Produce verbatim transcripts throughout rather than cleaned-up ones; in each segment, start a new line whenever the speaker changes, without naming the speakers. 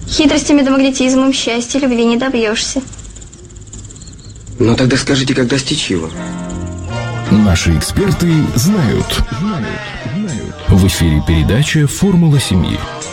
Хитростями да магнетизмом счастья любви не добьешься.
Ну тогда скажите, как достичь его?
Наши эксперты знают. Знают. Знают. В эфире передача «Формула семьи».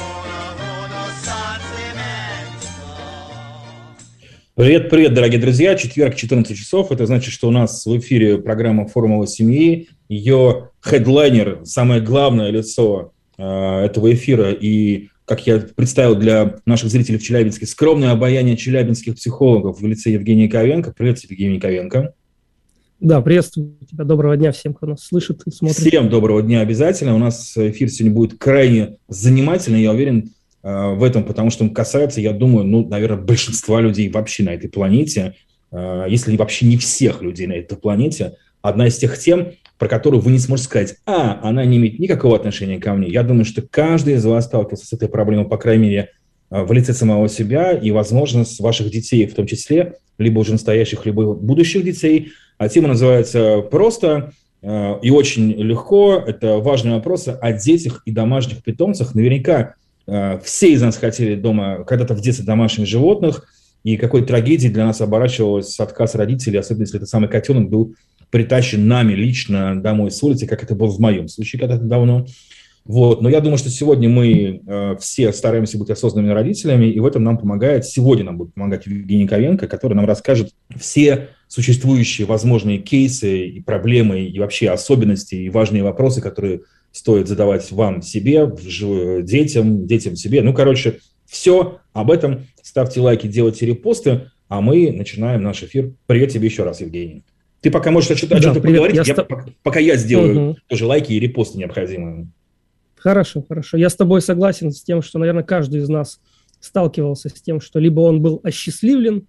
Привет, привет, дорогие друзья. Четверг, четырнадцать часов. Это значит, что у нас в эфире программа «Формула семьи». Ее хедлайнер, самое главное лицо э, этого эфира и, как я представил для наших зрителей в Челябинске, скромное обаяние челябинских психологов в лице Евгения Яковенко. Привет тебе, Евгений Яковенко. Да, приветствую тебя. Доброго дня всем, кто нас слышит и смотрит. Всем доброго дня обязательно. У нас эфир сегодня будет крайне занимательный, я уверен э, в этом, потому что он касается, я думаю, ну, наверное, большинства людей вообще на этой планете, э, если вообще не всех людей на этой планете. Одна из тех тем, про которую вы не сможете сказать, а, она не имеет никакого отношения ко мне. Я думаю, что каждый из вас сталкивался с этой проблемой, по крайней мере, в лице самого себя и, возможно, с ваших детей в том числе, либо уже настоящих, либо будущих детей. А тема называется просто э, и очень легко. Это важные вопросы о детях и домашних питомцах. Наверняка э, все из нас хотели дома когда-то в детстве домашних животных, и какой трагедией для нас оборачивалась отказ родителей, особенно если этот самый котенок был притащен нами лично домой с улицы, как это было в моем случае когда-то давно. Вот. Но я думаю, что сегодня мы э, все стараемся быть осознанными родителями, и в этом нам помогает, сегодня нам будет помогать Евгений Яковенко, который нам расскажет все существующие возможные кейсы и проблемы, и вообще особенности, и важные вопросы, которые стоит задавать вам, себе, детям, детям себе. Ну, короче, все об этом. Ставьте лайки, делайте репосты, а мы начинаем наш эфир. Привет тебе еще раз, Евгений. Ты пока можешь о чем-то, да, о чем-то поговорить, я я, ст... пока, пока я сделаю угу. тоже лайки и репосты необходимые. Хорошо, хорошо. Я с тобой согласен с тем, что, наверное, каждый из нас сталкивался с тем, что либо он был осчастливлен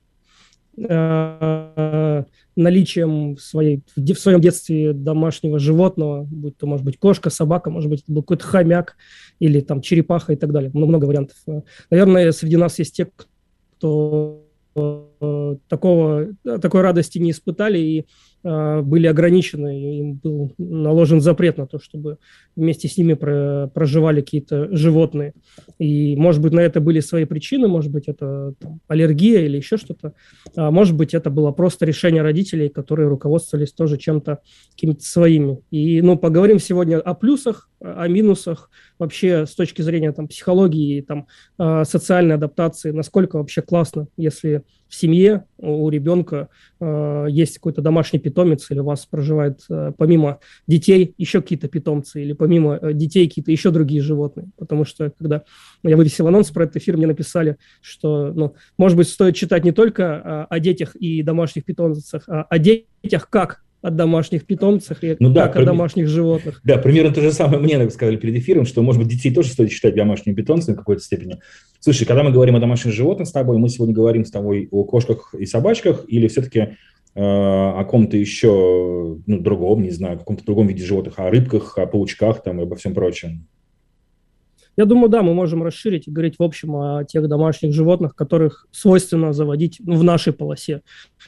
э, наличием в, своей, в своем детстве домашнего животного, будь то, может быть, кошка, собака, может быть, это был какой-то хомяк или там черепаха и так далее. Много, много вариантов. Наверное, среди нас есть те, кто такого, такой радости не испытали и э, были ограничены, им был наложен запрет на то, чтобы вместе с ними про, проживали какие-то животные. И, может быть, на это были свои причины, может быть, это там, аллергия или еще что-то, а может быть, это было просто решение родителей, которые руководствовались тоже чем-то, какими-то своими. И, ну, поговорим сегодня о плюсах, о минусах, вообще с точки зрения там, психологии, там, э, социальной адаптации, насколько вообще классно, если в семье у ребенка э, есть какой-то домашний питомец, или у вас проживает э, помимо детей еще какие-то питомцы, или помимо э, детей какие-то еще другие животные. Потому что, когда я вывесил анонс про этот эфир, мне написали, что, ну, может быть, стоит читать не только э, о детях и домашних питомцах, а о детях как о домашних питомцах и ну, да, как при... о домашних животных. Да, примерно то же самое мне сказали перед эфиром, что, может быть, детей тоже стоит считать домашними питомцами в какой-то степени. Слушай, когда мы говорим о домашних животных с тобой, мы сегодня говорим с тобой о кошках и собачках или все-таки э, о ком-то еще, ну, другом, не знаю, о каком-то другом виде животных, о рыбках, о паучках там и обо всем прочем? Я думаю, да, мы можем расширить и говорить в общем о тех домашних животных, которых свойственно заводить, ну, в нашей полосе.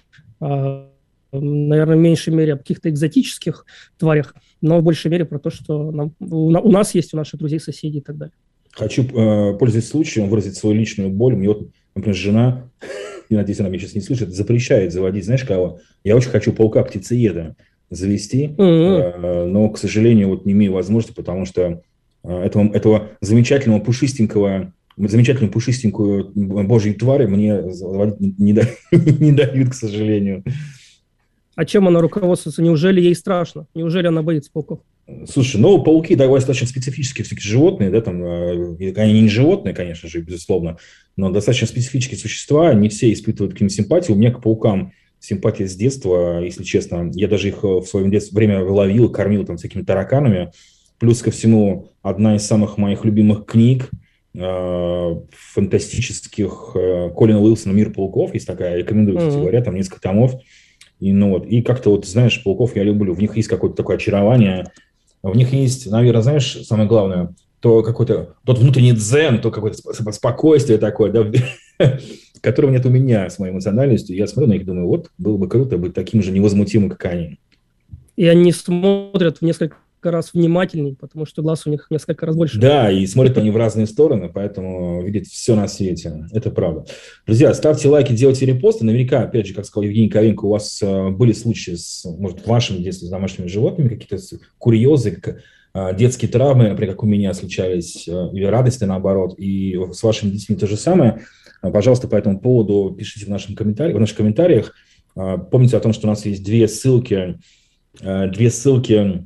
Наверное, в меньшей мере о каких-то экзотических тварях, но в большей мере про то, что нам, у, у нас есть, у наших друзей, соседей и так далее. Хочу, э, пользуясь случаем, выразить свою личную боль. Мне вот, например, жена, я надеюсь, она меня сейчас не слышит, запрещает заводить, знаешь кого? Я очень хочу паука-птицееда завести, mm-hmm. э, но, к сожалению, вот не имею возможности, потому что э, этого, этого замечательного пушистенького, замечательную пушистенькую божью тварь мне заводить не, не, дают, не дают, к сожалению. А чем она руководствуется? Неужели ей страшно? Неужели она боится пауков? Слушай, ну, пауки достаточно специфические все-таки животные, да, там, они не животные, конечно же, безусловно, но достаточно специфические существа, не все испытывают к ним симпатию. У меня к паукам симпатия с детства, если честно. Я даже их в своем детстве время ловил, кормил там всякими тараканами. Плюс ко всему, одна из самых моих любимых книг, э, фантастических, э, Колина Уилсона «Мир пауков», есть такая, рекомендую, кстати mm-hmm. говоря, там несколько томов. И, ну, вот, и как-то, вот, знаешь, пауков я люблю, в них есть какое-то такое очарование, в них есть, наверное, знаешь, самое главное, то какой-то, тот внутренний дзен, то какое-то спокойствие такое, да, которого нет у меня с моей эмоциональностью. Я смотрю на них и думаю, вот, было бы круто быть таким же невозмутимым, как они. И они смотрят в несколько
раз внимательней, потому что глаз у них несколько раз больше.
Да, и смотрят они в разные стороны, поэтому видят все на свете. Это правда. Друзья, ставьте лайки, делайте репосты. Наверняка, опять же, как сказал Евгений Ковенко, у вас были случаи, с, может, в вашем детстве с домашними животными, какие-то курьезы, детские травмы, например, как у меня случались, или радости, наоборот, и с вашими детьми то же самое. Пожалуйста, по этому поводу пишите в, нашем комментарии, в наших комментариях. Помните о том, что у нас есть две ссылки, две ссылки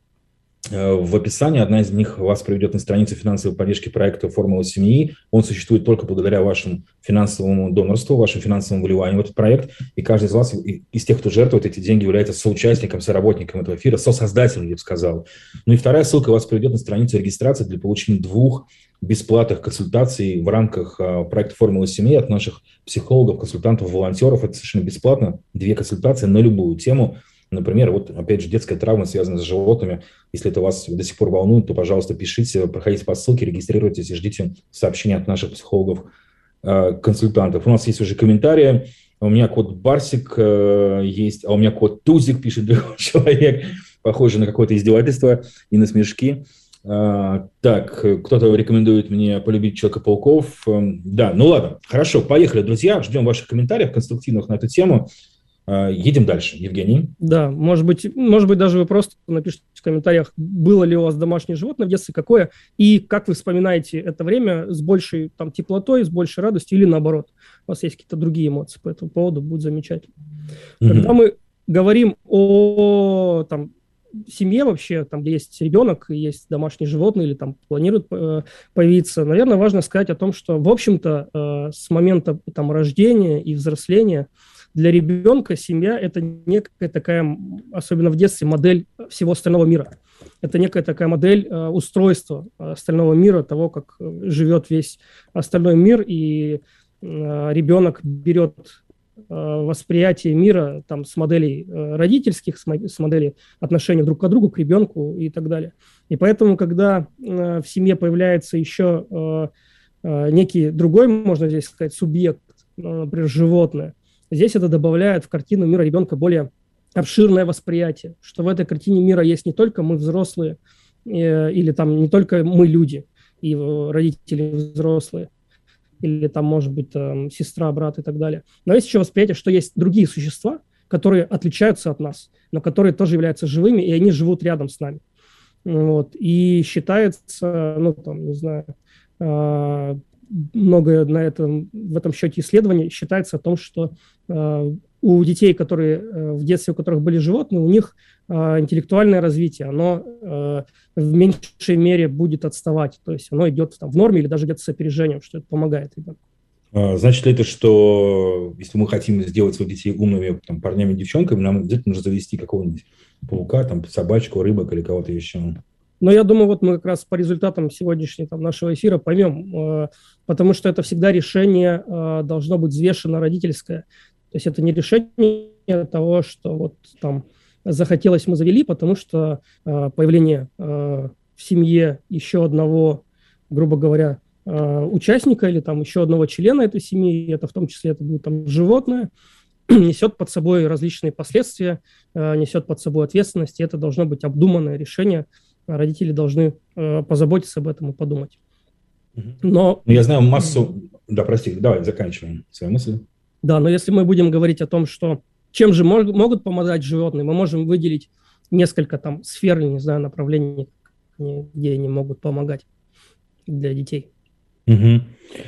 в описании. Одна из них вас приведет на страницу финансовой поддержки проекта «Формула семьи». Он существует только благодаря вашему финансовому донорству, вашему финансовому вливанию в этот проект. И каждый из вас, из тех, кто жертвует эти деньги, является соучастником, соработником этого эфира, сосоздателем, я бы сказал. Ну и вторая ссылка вас приведет на страницу регистрации для получения двух бесплатных консультаций в рамках проекта «Формула семьи» от наших психологов, консультантов, волонтеров. Это совершенно бесплатно. Две консультации на любую тему. Например, вот опять же детская травма, связанная с животными. Если это вас до сих пор волнует, то, пожалуйста, пишите, проходите по ссылке, регистрируйтесь и ждите сообщения от наших психологов-консультантов. У нас есть уже комментарии. У меня кот Барсик э, есть, а у меня кот Тузик, пишет другой человек. Похоже на какое-то издевательство и на смешки. Uh, так, кто-то рекомендует мне полюбить Человека-пауков. Uh, да, ну ладно, хорошо, поехали, друзья. Ждем ваших комментариев конструктивных на эту тему. Uh, едем дальше. Евгений?
Да, может быть, может быть, даже вы просто напишите в комментариях, было ли у вас домашнее животное в детстве, какое, и как вы вспоминаете это время с большей там, теплотой, с большей радостью, или наоборот, у вас есть какие-то другие эмоции по этому поводу, будет замечательно. Mm-hmm. Когда мы говорим о там, семье вообще, там, где есть ребенок, есть домашние животные или там планируют э, появиться, наверное, важно сказать о том, что, в общем-то, э, с момента там, рождения и взросления для ребенка семья – это некая такая, особенно в детстве, модель всего остального мира. Это некая такая модель э, устройства остального мира, того, как живет весь остальной мир, и э, ребенок берет восприятие мира там, с моделей родительских, с моделей отношений друг к другу, к ребенку и так далее. И поэтому, когда э, в семье появляется еще э, э, некий другой, можно здесь сказать, субъект, э, например, животное, здесь это добавляет в картину мира ребенка более обширное восприятие, что в этой картине мира есть не только мы взрослые, э, или там не только мы люди и родители взрослые, или там, может быть, там, сестра, брат и так далее. Но есть еще восприятие, что есть другие существа, которые отличаются от нас, но которые тоже являются живыми, и они живут рядом с нами. Вот. И считается, ну, там, не знаю, много на этом, в этом счете исследований считается о том, что у детей, которые в детстве, у которых были животные, у них интеллектуальное развитие, оно в меньшей мере будет отставать. То есть оно идет там, в норме или даже где-то с опережением, что это помогает ребенку.
Значит ли это, что если мы хотим сделать своих детей умными там, парнями и девчонками, нам обязательно нужно завести какого-нибудь паука, там, собачку, рыбок или кого-то еще?
Но я думаю, вот мы как раз по результатам сегодняшнего там, нашего эфира поймем, потому что это всегда решение должно быть взвешено родительское. То есть это не решение того, что вот там захотелось, мы завели, потому что э, появление э, в семье еще одного, грубо говоря, э, участника или там еще одного члена этой семьи, это в том числе это будет там животное, несет под собой различные последствия, э, несет под собой ответственность, и это должно быть обдуманное решение. Родители должны э, позаботиться об этом и подумать. Но...
Я знаю массу... Да, прости, давай заканчиваем свою мысль.
Да, но если мы будем говорить о том, что чем же мог, могут помогать животные, мы можем выделить несколько там сфер, не знаю, направлений, где они могут помогать для детей.
Угу.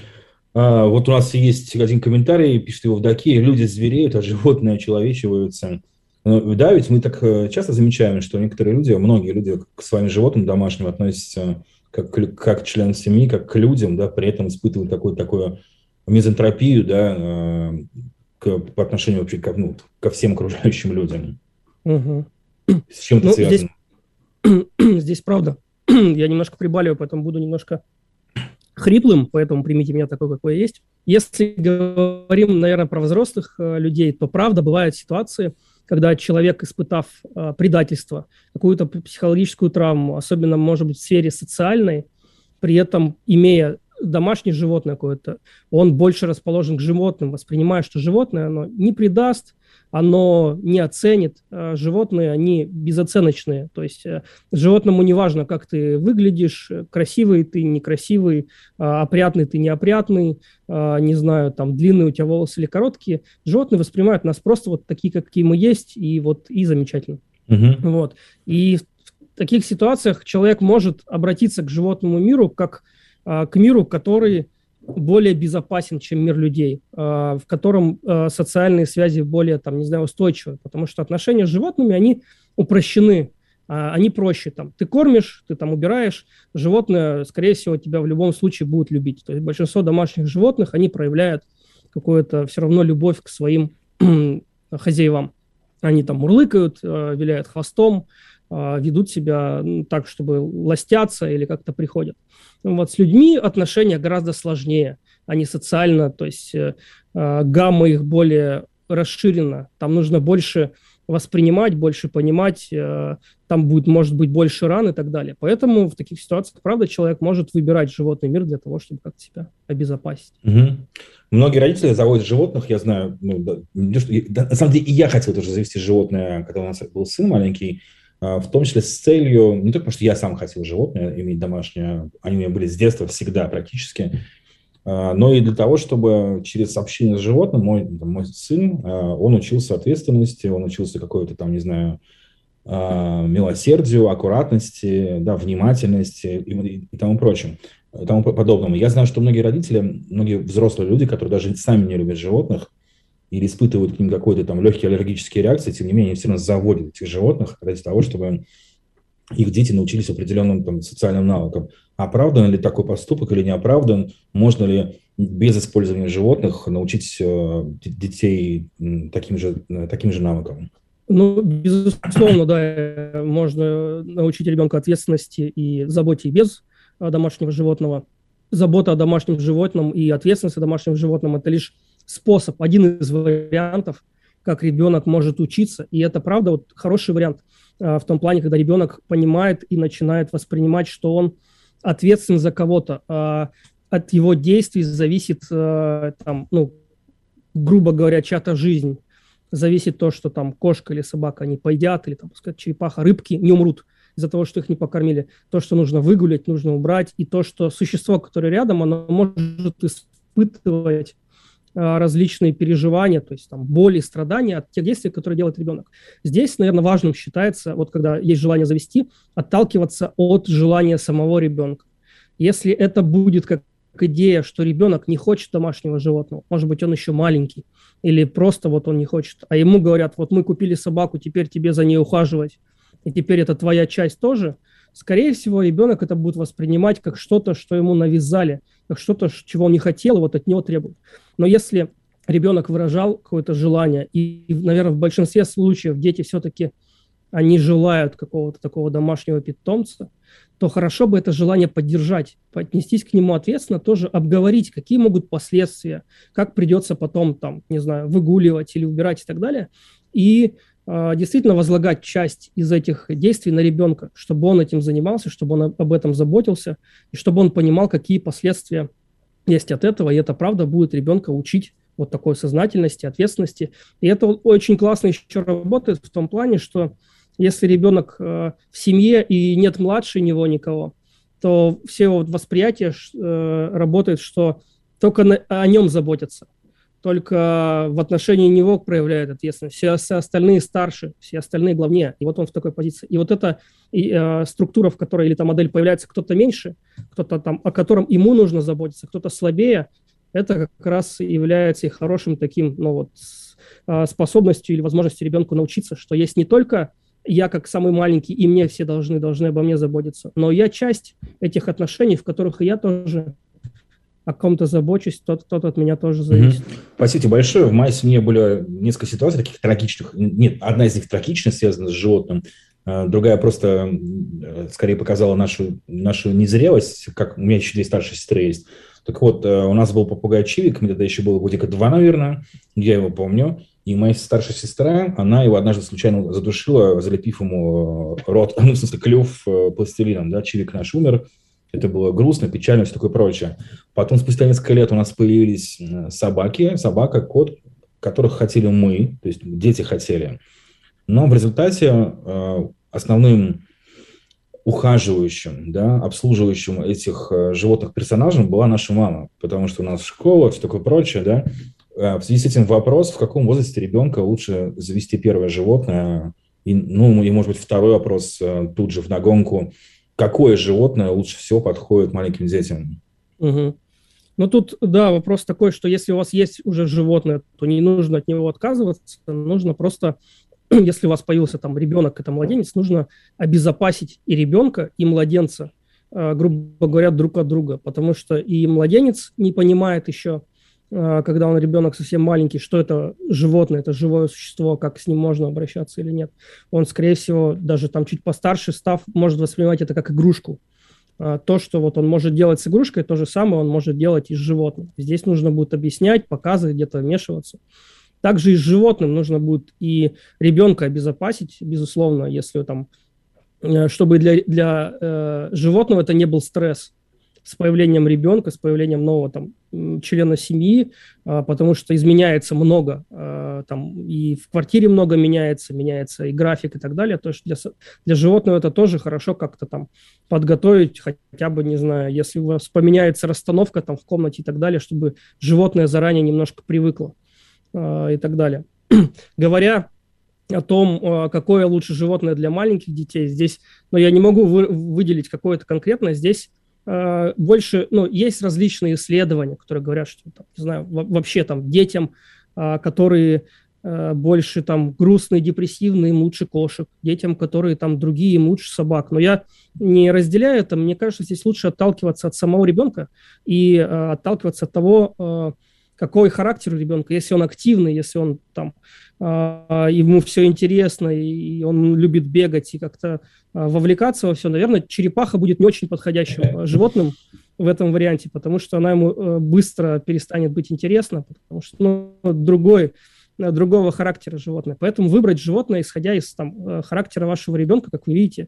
А, вот у нас есть один комментарий, пишет его Евдокия: люди звереют, а животные очеловечиваются. Да, ведь мы так часто замечаем, что некоторые люди, многие люди к своим животным домашним относятся как, как к членам семьи, как к людям, да, при этом испытывают какую-то такую мизантропию, да, к, по отношению вообще к, ну, ко всем окружающим людям.
Угу.
С чем это
ну,
связано?
Здесь, здесь правда. Я немножко прибаливаю, поэтому буду немножко хриплым, поэтому примите меня такой, какой я есть. Если говорим, наверное, про взрослых людей, то правда бывают ситуации, когда человек, испытав э, предательство, какую-то психологическую травму, особенно, может быть, в сфере социальной, при этом имея домашнее животное какое-то, он больше расположен к животным, воспринимая, что животное, оно не предаст, оно не оценит. Животные, они безоценочные. То есть животному не важно, как ты выглядишь, красивый ты, некрасивый, опрятный ты, неопрятный, не знаю, там, длинные у тебя волосы или короткие. Животные воспринимают нас просто вот такие, какие мы есть, и вот и замечательно. Uh-huh. Вот. И в таких ситуациях человек может обратиться к животному миру как к миру, который более безопасен, чем мир людей, в котором социальные связи более, там, не знаю, устойчивы, потому что отношения с животными, они упрощены, они проще. Там, ты кормишь, ты там убираешь, животное, скорее всего, тебя в любом случае будет любить. То есть большинство домашних животных, они проявляют какую-то все равно любовь к своим хозяевам. Они там мурлыкают, виляют хвостом, ведут себя так, чтобы ластятся или как-то приходят. Вот с людьми отношения гораздо сложнее. Они социально, то есть э, гамма их более расширена. Там нужно больше воспринимать, больше понимать, э, там будет, может быть, больше ран и так далее. Поэтому в таких ситуациях, правда, человек может выбирать животный мир для того, чтобы как-то себя обезопасить.
Угу. Многие родители заводят животных, я знаю, ну, да, да, на самом деле и я хотел тоже завести животное, когда у нас был сын маленький, в том числе с целью, не только потому, что я сам хотел животное иметь домашнее, они у меня были с детства всегда практически, но и для того, чтобы через общение с животным мой, мой сын, он учился ответственности, он учился какой-то там, не знаю, милосердию, аккуратности, да, внимательности и, и тому прочему, и тому подобному. Я знаю, что многие родители, многие взрослые люди, которые даже сами не любят животных, или испытывают к ним какой-то там легкие аллергические реакции, тем не менее, они все равно заводят этих животных ради того, чтобы их дети научились определенным там, социальным навыкам. Оправдан ли такой поступок или не оправдан? Можно ли без использования животных научить э, детей таким же, таким же навыкам?
Ну, безусловно, да, можно научить ребенка ответственности и заботе без домашнего животного. Забота о домашнем животном и ответственность о домашнем животном – это лишь способ, один из вариантов, как ребенок может учиться. И это, правда, вот хороший вариант а, в том плане, когда ребенок понимает и начинает воспринимать, что он ответственен за кого-то. А, от его действий зависит, а, там, ну, грубо говоря, чья-то жизнь. Зависит то, что там кошка или собака не поедят, или там, пускай, черепаха, рыбки не умрут из-за того, что их не покормили. То, что нужно выгулять, нужно убрать. И то, что существо, которое рядом, оно может испытывать различные переживания, то есть там боли, страдания от тех действий, которые делает ребенок. Здесь, наверное, важным считается, вот когда есть желание завести, отталкиваться от желания самого ребенка. Если это будет как идея, что ребенок не хочет домашнего животного, может быть, он еще маленький, или просто вот он не хочет, а ему говорят, вот мы купили собаку, теперь тебе за ней ухаживать, и теперь это твоя часть тоже, скорее всего, ребенок это будет воспринимать как что-то, что ему навязали, как что-то, чего он не хотел, и вот от него требуют. Но если ребенок выражал какое-то желание, и, наверное, в большинстве случаев дети все-таки, они желают какого-то такого домашнего питомца, то хорошо бы это желание поддержать, отнестись к нему ответственно, тоже обговорить, какие могут последствия, как придется потом, там, не знаю, выгуливать или убирать и так далее, и э, действительно возлагать часть из этих действий на ребенка, чтобы он этим занимался, чтобы он об этом заботился, и чтобы он понимал, какие последствия есть от этого, и это, правда, будет ребенка учить вот такой сознательности, ответственности. И это очень классно еще работает в том плане, что если ребенок э, в семье и нет младше него никого, то все его восприятие э, работает, что только на, о нем заботятся, только в отношении него проявляют ответственность. Все, все остальные старше, все остальные главнее. И вот он в такой позиции. И вот эта и, э, структура, в которой или та модель появляется, кто-то меньше, кто-то там, о котором ему нужно заботиться, кто-то слабее, это как раз является и хорошим таким, ну вот, э, способностью или возможностью ребенку научиться, что есть не только я как самый маленький, и мне все должны, должны обо мне заботиться. Но я часть этих отношений, в которых и я тоже о ком-то забочусь, тот, тот от меня тоже зависит.
Mm-hmm. Спасибо большое. В моей семье были несколько ситуаций таких трагичных. Нет, одна из них трагичная, связана с животным. Другая просто скорее показала нашу, нашу незрелость, как у меня еще две старшие сестры есть. Так вот, у нас был попугай Чивик, мне тогда еще было годика два, наверное, я его помню. И моя старшая сестра, она его однажды случайно задушила, залепив ему рот, ну, в смысле, клюв пластилином, да, Чивик наш умер. Это было грустно, печально, все такое прочее. Потом, спустя несколько лет у нас появились собаки, собака, кот, которых хотели мы, то есть дети хотели. Но в результате основным ухаживающим, да, обслуживающим этих животных персонажем была наша мама, потому что у нас школа, все такое прочее, да. В связи с этим вопрос, в каком возрасте ребенка лучше завести первое животное, и, ну, и, может быть, второй вопрос тут же вдогонку, какое животное лучше всего подходит маленьким детям?
Угу. Ну, тут, да, вопрос такой, что если у вас есть уже животное, то не нужно от него отказываться, нужно просто, если у вас появился там ребенок, это младенец, нужно обезопасить и ребенка, и младенца, грубо говоря, друг от друга, потому что и младенец не понимает еще, когда он ребенок совсем маленький, что это животное, это живое существо, как с ним можно обращаться или нет. Он, скорее всего, даже там чуть постарше став, может воспринимать это как игрушку. То, что вот он может делать с игрушкой, то же самое он может делать и с животным. Здесь нужно будет объяснять, показывать, где-то вмешиваться. Также и с животным нужно будет и ребенка обезопасить, безусловно, если там, чтобы для, для э, животного это не был стресс с появлением ребенка, с появлением нового там члена семьи, потому что изменяется много, там и в квартире много меняется, меняется и график и так далее. То есть для, для животного это тоже хорошо как-то там подготовить, хотя бы, не знаю, если у вас поменяется расстановка там в комнате и так далее, чтобы животное заранее немножко привыкло и так далее. Говоря о том, какое лучше животное для маленьких детей, здесь, но я не могу вы, выделить какое-то конкретное, здесь больше, ну, есть различные исследования, которые говорят, что, там, не знаю, вообще там детям, которые больше там грустные, депрессивные, им лучше кошек, детям, которые там другие, им лучше собак. Но я не разделяю это, мне кажется, здесь лучше отталкиваться от самого ребенка и отталкиваться от того, какой характер у ребенка, если он активный, если он там, ему все интересно, и он любит бегать и как-то вовлекаться во все, наверное, черепаха будет не очень подходящим животным в этом варианте, потому что она ему быстро перестанет быть интересна, потому что ну, другой, другого характера животное. Поэтому выбрать животное, исходя из там, характера вашего ребенка, как вы видите,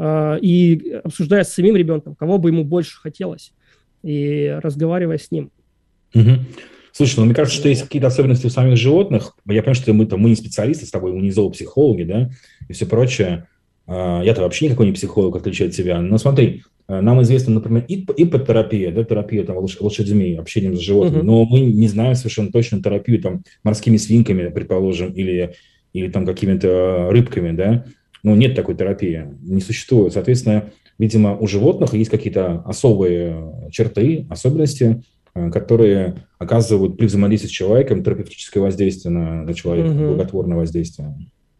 и обсуждая с самим ребенком, кого бы ему больше хотелось, и разговаривая с ним.
Угу. Слушай, ну мне кажется, что есть какие-то особенности у самих животных. Я понимаю, что мы, там, мы не специалисты с тобой, мы не зоопсихологи, да, и все прочее. Я-то вообще никакой не психолог, в отличие от тебя. Но смотри, нам известна, например, иппотерапия, да, терапия там, лошадьми, общением с животными, uh-huh. но мы не знаем совершенно точно терапию там, морскими свинками, предположим, или, или там, какими-то рыбками, да. Ну, нет такой терапии, не существует. Соответственно, видимо, у животных есть какие-то особые черты, особенности, которые оказывают при взаимодействии с человеком терапевтическое воздействие на, на человека, uh-huh. благотворное воздействие.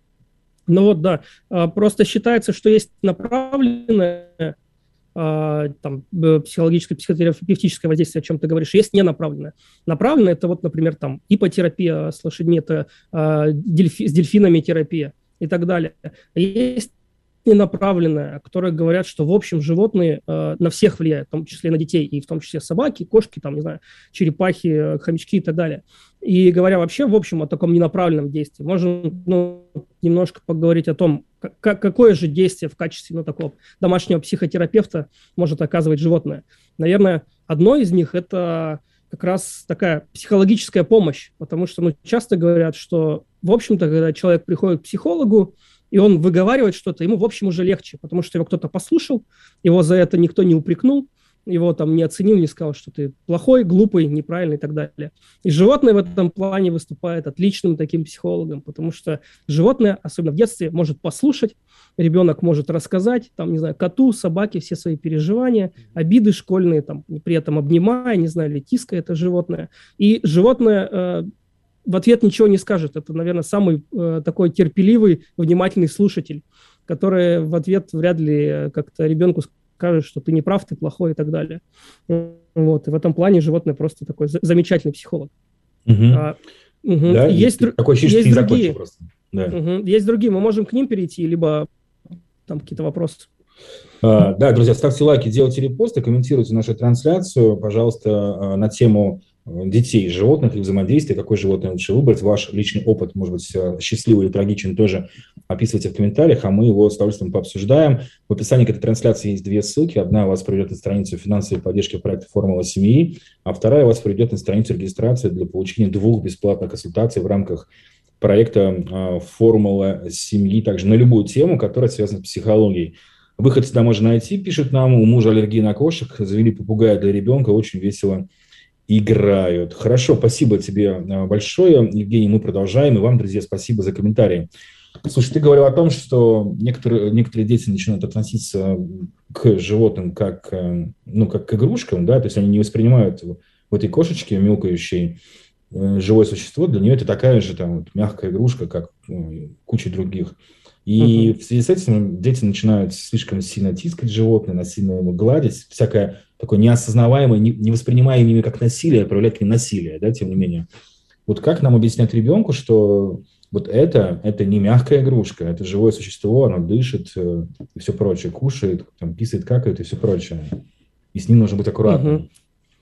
Ну вот, да. Просто считается, что есть направленное там, психологическое, психотерапевтическое воздействие, о чем ты говоришь, есть ненаправленное. Направленное – это вот, например, там ипотерапия с лошадьми, это дельфи, с дельфинами терапия и так далее. Есть ненаправленное, которые говорят, что, в общем, животные э, на всех влияют, в том числе на детей, и в том числе собаки, кошки, там, не знаю, черепахи, хомячки и так далее. И говоря вообще, в общем, о таком ненаправленном действии, можем ну, немножко поговорить о том, как, какое же действие в качестве ну, такого домашнего психотерапевта может оказывать животное. Наверное, одно из них – это как раз такая психологическая помощь, потому что ну, часто говорят, что, в общем-то, когда человек приходит к психологу, и он выговаривает что-то, ему, в общем, уже легче, потому что его кто-то послушал, его за это никто не упрекнул, его там не оценил, не сказал, что ты плохой, глупый, неправильный и так далее. И животное в этом плане выступает отличным таким психологом, потому что животное, особенно в детстве, может послушать, ребенок может рассказать, там, не знаю, коту, собаке все свои переживания, обиды школьные, там, при этом обнимая, не знаю, или тиская это животное. И животное э, в ответ ничего не скажет. Это, наверное, самый э, такой терпеливый, внимательный слушатель, который в ответ вряд ли как-то ребенку скажет, что ты не прав, ты плохой и так далее. Вот. И в этом плане животное просто такой замечательный психолог.
Угу. А, угу. Да, есть, есть, такое ощущение, есть другие. Просто. Да.
Угу. Есть другие. Мы можем к ним перейти, либо там какие-то вопросы.
А, да, друзья, ставьте лайки, делайте репосты, комментируйте нашу трансляцию, пожалуйста, на тему детей и животных, и взаимодействия, какое животное лучше выбрать. Ваш личный опыт, может быть, счастливый или трагичен, тоже описывайте в комментариях, а мы его с удовольствием пообсуждаем. В описании к этой трансляции есть две ссылки. Одна вас приведет на страницу финансовой поддержки проекта «Формула семьи», а вторая вас приведет на страницу регистрации для получения двух бесплатных консультаций в рамках проекта «Формула семьи», также на любую тему, которая связана с психологией. Выход сюда можно найти, пишет нам. У мужа аллергия на кошек, завели попугая для ребенка, очень весело играют. Хорошо, спасибо тебе большое, Евгений, мы продолжаем. И вам, друзья, спасибо за комментарии. Слушай, ты говорил о том, что некоторые, некоторые дети начинают относиться к животным как, ну, как к игрушкам, да, то есть они не воспринимают в этой кошечке мяукающей живое существо, для нее это такая же там, вот, мягкая игрушка, как ну, куча других. И uh-huh. в связи с этим дети начинают слишком сильно тискать животное, насильно его гладить, всякое такое неосознаваемое, не, не воспринимаемое ими как насилие, проявлять к ним насилие, да, тем не менее. Вот как нам объяснять ребенку, что вот это, это не мягкая игрушка, это живое существо, оно дышит э, и все прочее, кушает, там, писает, какает и все прочее. И с ним нужно быть аккуратным. Uh-huh.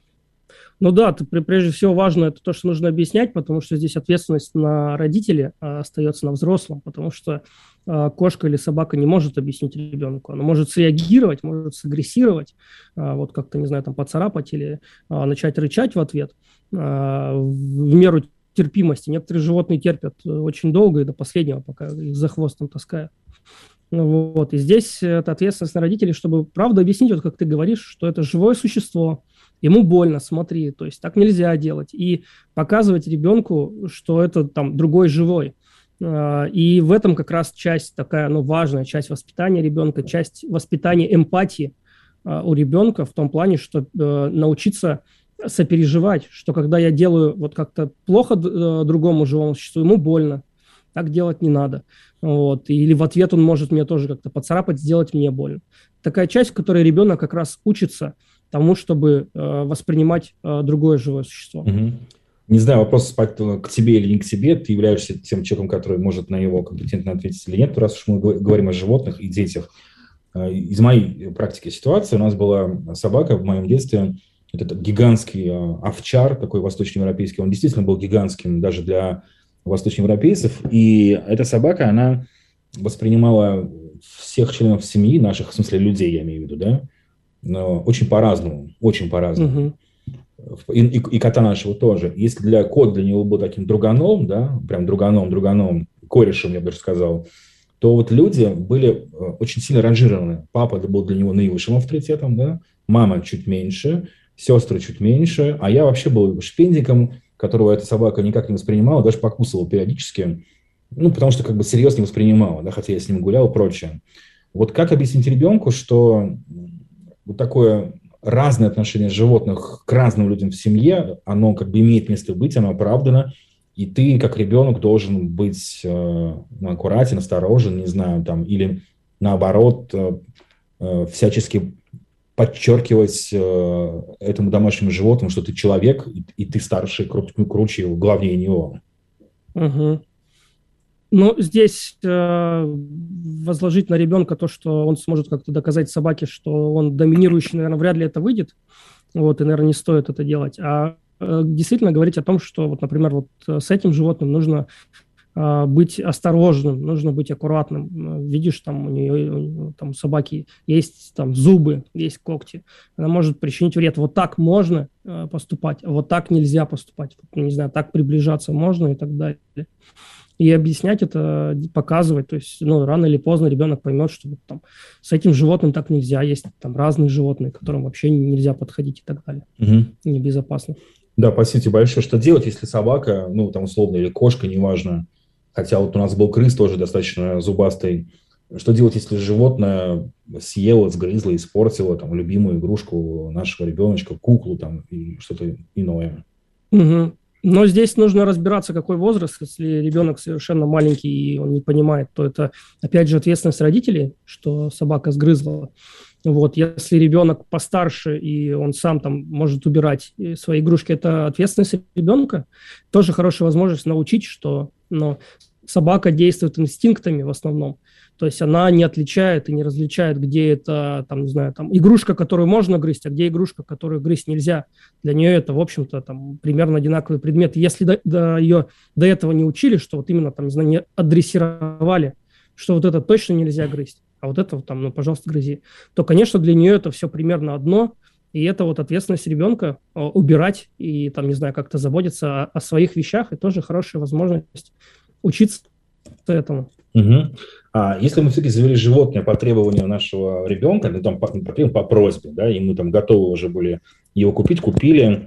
Ну да, ты, прежде всего важно это то, что нужно объяснять, потому что здесь ответственность на родителей а остается на взрослом, потому что а, кошка или собака не может объяснить ребенку. Она может среагировать, может сагрессировать, а, вот как-то, не знаю, там поцарапать или а, начать рычать в ответ а, в меру терпимости. Некоторые животные терпят очень долго и до последнего, пока их за хвостом таскают. Ну, вот. И здесь это ответственность на родителей, чтобы правда объяснить, вот как ты говоришь, что это живое существо, ему больно, смотри, то есть так нельзя делать. И показывать ребенку, что это там другой живой. И в этом как раз часть такая, ну, важная часть воспитания ребенка, часть воспитания эмпатии у ребенка в том плане, что научиться сопереживать, что когда я делаю вот как-то плохо другому живому существу, ему больно, так делать не надо. Вот. Или в ответ он может мне тоже как-то поцарапать, сделать мне больно. Такая часть, в которой ребенок как раз учится тому, чтобы э, воспринимать э, другое живое существо.
Угу. Не знаю, вопрос к тебе или не к тебе. Ты являешься тем человеком, который может на него компетентно ответить или нет. Раз уж мы говорим о животных и детях. Из моей практики ситуации у нас была собака в моем детстве. Это гигантский овчар, такой восточноевропейский. Он действительно был гигантским даже для восточноевропейцев. И эта собака, она воспринимала всех членов семьи, наших, в смысле людей, я имею в виду, да, но очень по-разному, очень по-разному. Uh-huh. И, и, и кота нашего тоже. Если для кот для него был таким друганом, да, прям друганом, друганом, корешем, я бы даже сказал, то вот люди были очень сильно ранжированы. Папа был для него наивысшим авторитетом, да, мама чуть меньше, сестры чуть меньше, а я вообще был шпендиком, которого эта собака никак не воспринимала, даже покусывала периодически, ну, потому что как бы серьезно не воспринимала, да, хотя я с ним гулял и прочее. Вот как объяснить ребенку, что вот такое разное отношение животных к разным людям в семье, оно как бы имеет место быть, оно оправдано, и ты как ребенок должен быть э, ну, аккуратен, осторожен, не знаю, там, или наоборот э, э, всячески подчеркивать э, этому домашнему животному, что ты человек, и, и ты старше, кру- круче, главнее него.
Угу. Ну, здесь э, возложить на ребенка то, что он сможет как-то доказать собаке, что он доминирующий, наверное, вряд ли это выйдет. Вот, и, наверное, не стоит это делать. А э, действительно говорить о том, что, вот, например, вот с этим животным нужно э, быть осторожным, нужно быть аккуратным. Видишь, там у нее, у нее там, у собаки есть там зубы, есть когти. Она может причинить вред. Вот так можно э, поступать, а вот так нельзя поступать. Вот, не знаю, так приближаться можно и так далее. И объяснять это, показывать, то есть, ну, рано или поздно ребенок поймет, что вот, там, с этим животным так нельзя, есть там разные животные, к которым вообще нельзя подходить и так далее. Угу. Небезопасно.
Да, спасибо тебе большое. Что делать, если собака, ну, там, условно, или кошка, неважно, хотя вот у нас был крыс тоже достаточно зубастый, что делать, если животное съело, сгрызло, испортило там любимую игрушку нашего ребеночка, куклу там и что-то иное?
Угу. Но здесь нужно разбираться, какой возраст. Если ребенок совершенно маленький и он не понимает, то это, опять же, ответственность родителей, что собака сгрызла. Вот. Если ребенок постарше и он сам там может убирать свои игрушки, это ответственность ребенка. Тоже хорошая возможность научить, что ну, собака действует инстинктами в основном. То есть она не отличает и не различает, где это, там, не знаю, там, игрушка, которую можно грызть, а где игрушка, которую грызть нельзя. Для нее это, в общем-то, там, примерно одинаковые предметы. Если до, до ее до этого не учили, что вот именно, там, не знаю, не адресировали, что вот это точно нельзя грызть, а вот это, там, ну, пожалуйста, грызи, то, конечно, для нее это все примерно одно, и это вот ответственность ребенка убирать и, там, не знаю, как-то заботиться о, о своих вещах, и тоже хорошая возможность учиться этому.
Угу. А если мы все-таки завели животное по требованию нашего ребенка, ну, там, по, по, по просьбе, да, и мы там готовы уже были его купить, купили,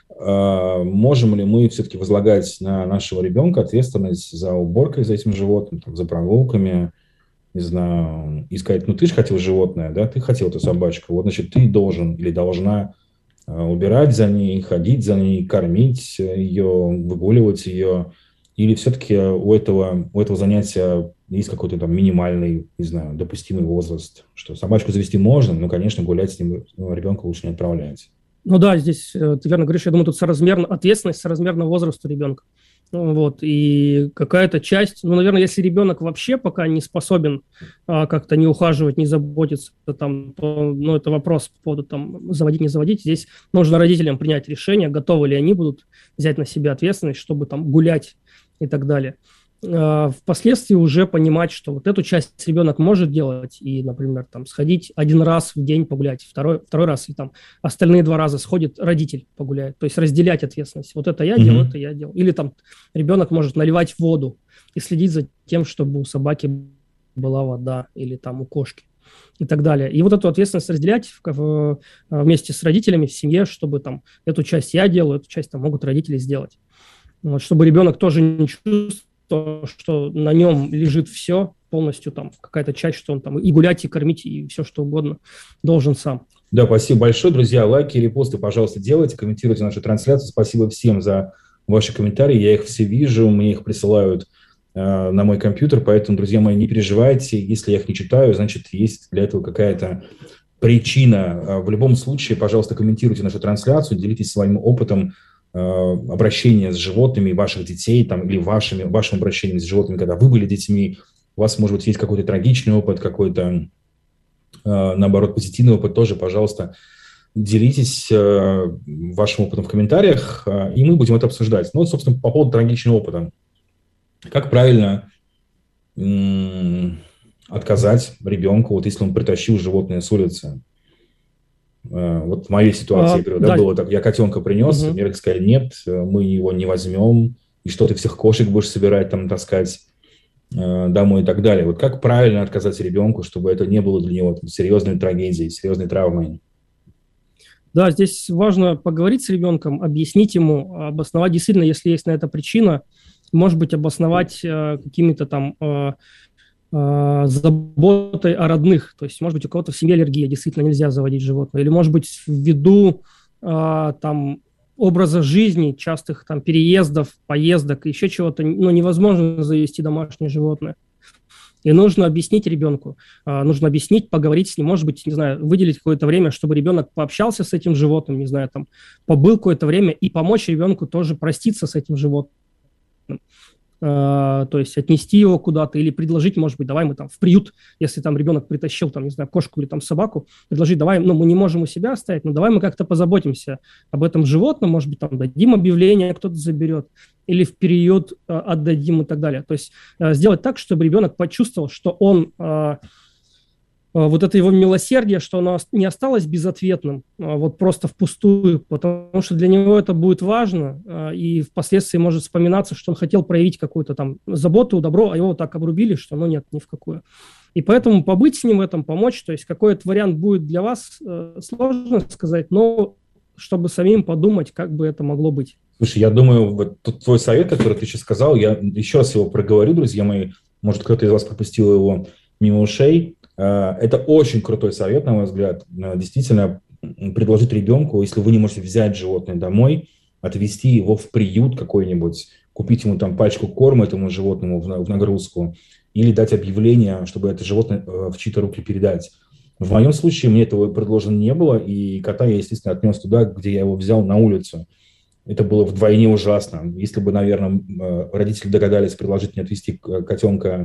э, можем ли мы все-таки возлагать на нашего ребенка ответственность за уборкой за этим животным, там, за прогулками, не знаю, и сказать, ну ты же хотел животное, да, ты хотел эту собачку, вот, значит, ты должен или должна э, убирать за ней, ходить за ней, кормить ее, выгуливать ее. Или все-таки у этого, у этого занятия есть какой-то там минимальный, не знаю, допустимый возраст, что собачку завести можно, но, конечно, гулять с ним ребенка лучше не отправлять.
Ну да, здесь ты верно говоришь, я думаю, тут соразмерно, ответственность соразмерно возрасту ребенка. Вот, и какая-то часть, ну, наверное, если ребенок вообще пока не способен а, как-то не ухаживать, не заботиться, там, то, ну, это вопрос по поводу там, заводить, не заводить. Здесь нужно родителям принять решение, готовы ли они будут взять на себя ответственность, чтобы там гулять и так далее. А, впоследствии уже понимать, что вот эту часть ребенок может делать и, например, там, сходить один раз в день погулять, второй, второй раз, и там остальные два раза сходит родитель погуляет. То есть разделять ответственность. Вот это я mm-hmm. делал, это я делал. Или там ребенок может наливать воду и следить за тем, чтобы у собаки была вода или там у кошки и так далее. И вот эту ответственность разделять в, в, вместе с родителями в семье, чтобы там эту часть я делаю, эту часть там могут родители сделать. Вот, чтобы ребенок тоже не чувствовал, что на нем лежит все полностью, там какая-то часть, что он там и гулять, и кормить, и все что угодно должен сам.
Да, спасибо большое, друзья. Лайки, репосты, пожалуйста, делайте, комментируйте нашу трансляцию. Спасибо всем за ваши комментарии. Я их все вижу, мне их присылают э, на мой компьютер, поэтому, друзья мои, не переживайте. Если я их не читаю, значит, есть для этого какая-то причина. В любом случае, пожалуйста, комментируйте нашу трансляцию, делитесь своим опытом обращения с животными ваших детей там, или вашими, вашим обращением с животными, когда вы были детьми. У вас, может быть, есть какой-то трагичный опыт, какой-то, наоборот, позитивный опыт тоже, пожалуйста, делитесь вашим опытом в комментариях, и мы будем это обсуждать. Ну, вот, собственно, по поводу трагичного опыта. Как правильно м- отказать ребенку, вот если он притащил животное с улицы? Вот в моей ситуации, а, я говорю, да, да, было так, я котенка принес, угу. Мне сказали, нет, мы его не возьмем, и что ты всех кошек будешь собирать, там, таскать э, домой и так далее. Вот как правильно отказать ребенку, чтобы это не было для него там, серьезной трагедией, серьезной травмой?
Да, здесь важно поговорить с ребенком, объяснить ему, обосновать действительно, если есть на это причина, может быть, обосновать э, какими-то там... Э, заботой о родных, то есть, может быть, у кого-то в семье аллергия, действительно нельзя заводить животное, или, может быть, ввиду а, там образа жизни, частых там переездов, поездок, еще чего-то, ну, невозможно завести домашнее животное. И нужно объяснить ребенку, а, нужно объяснить, поговорить с ним, может быть, не знаю, выделить какое-то время, чтобы ребенок пообщался с этим животным, не знаю, там, побыл какое-то время и помочь ребенку тоже проститься с этим животным. Uh, то есть отнести его куда-то или предложить, может быть, давай мы там в приют, если там ребенок притащил, там, не знаю, кошку или там собаку, предложить, давай, ну, мы не можем у себя оставить, но давай мы как-то позаботимся об этом животном, может быть, там дадим объявление, кто-то заберет, или в приют uh, отдадим и так далее. То есть uh, сделать так, чтобы ребенок почувствовал, что он... Uh, вот это его милосердие, что оно не осталось безответным, вот просто впустую, потому что для него это будет важно, и впоследствии может вспоминаться, что он хотел проявить какую-то там заботу, добро, а его так обрубили, что ну нет, ни в какую. И поэтому побыть с ним в этом, помочь, то есть какой этот вариант будет для вас, сложно сказать, но чтобы самим подумать, как бы это могло быть.
Слушай, я думаю, вот тот твой совет, который ты сейчас сказал, я еще раз его проговорю, друзья мои, может, кто-то из вас пропустил его мимо ушей. Это очень крутой совет, на мой взгляд. Действительно, предложить ребенку, если вы не можете взять животное домой, отвезти его в приют какой-нибудь, купить ему там пачку корма этому животному в нагрузку или дать объявление, чтобы это животное в чьи-то руки передать. В моем случае мне этого предложено не было, и кота я, естественно, отнес туда, где я его взял, на улицу. Это было вдвойне ужасно. Если бы, наверное, родители догадались предложить мне отвезти котенка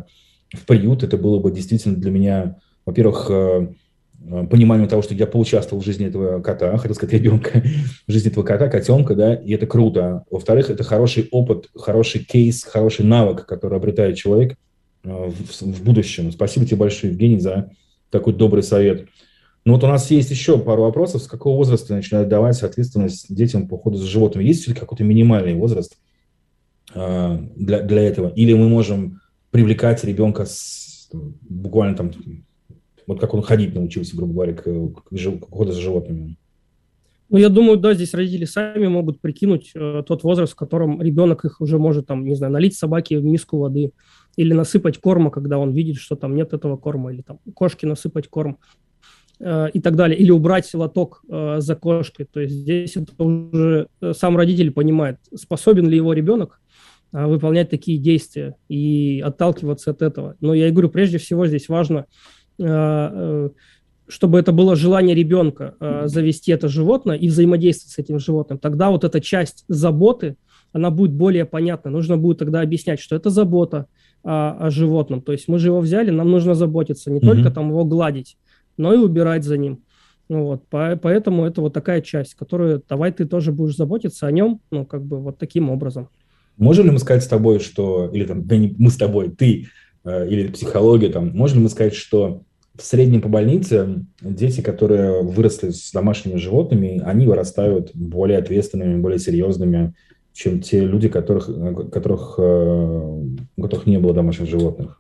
в приют. Это было бы действительно для меня, во-первых, пониманием того, что я поучаствовал в жизни этого кота, хотел сказать ребенка, в жизни этого кота, котенка, да, и это круто. Во-вторых, это хороший опыт, хороший кейс, хороший навык, который обретает человек в, в будущем. Спасибо тебе большое, Евгений, за такой добрый совет. Ну вот у нас есть еще пару вопросов. С какого возраста начинают давать ответственность детям по уходу за животными? Есть ли какой-то минимальный возраст э, для, для этого? Или мы можем привлекать ребенка с, буквально там, вот как он ходить научился, грубо говоря, к, к, к уходу за животными?
Ну, я думаю, да, здесь родители сами могут прикинуть э, тот возраст, в котором ребенок их уже может, там, не знаю, налить собаке в миску воды или насыпать корма, когда он видит, что там нет этого корма, или там кошке насыпать корм э, и так далее, или убрать лоток э, за кошкой. То есть здесь это уже сам родитель понимает, способен ли его ребенок э, выполнять такие действия и отталкиваться от этого. Но я и говорю, прежде всего здесь важно, э, э, чтобы это было желание ребенка э, завести это животное и взаимодействовать с этим животным. Тогда вот эта часть заботы, она будет более понятна. Нужно будет тогда объяснять, что это забота о, о животном. То есть мы же его взяли, нам нужно заботиться, не mm-hmm. только там его гладить, но и убирать за ним. Ну, вот, по, поэтому это вот такая часть, которую давай ты тоже будешь заботиться о нем, ну, как бы вот таким образом.
Можем ли мы сказать с тобой, что, или там, да не мы с тобой, ты, э, или психология, там, можем ли мы сказать, что в среднем по больнице дети, которые выросли с домашними животными, они вырастают более ответственными, более серьезными, чем те люди, которых, которых, у которых не было домашних животных?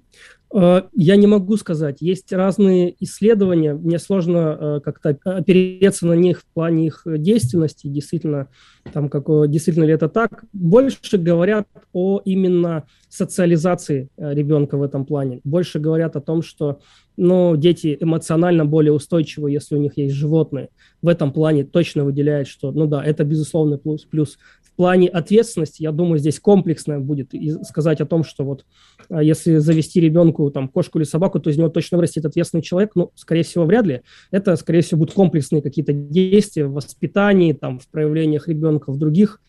Я не могу сказать. Есть разные исследования. Мне сложно как-то опереться на них в плане их действенности. Действительно, там, как, действительно ли это так? Больше говорят о именно социализации ребенка в этом плане. Больше говорят о том, что ну, дети эмоционально более устойчивы, если у них есть животные. В этом плане точно выделяют, что, ну да, это безусловный плюс. плюс. В плане ответственности, я думаю, здесь комплексное будет. И сказать о том, что вот если завести ребенку там, кошку или собаку, то из него точно вырастет ответственный человек, ну, скорее всего, вряд ли. Это, скорее всего, будут комплексные какие-то действия в воспитании, там, в проявлениях ребенка в других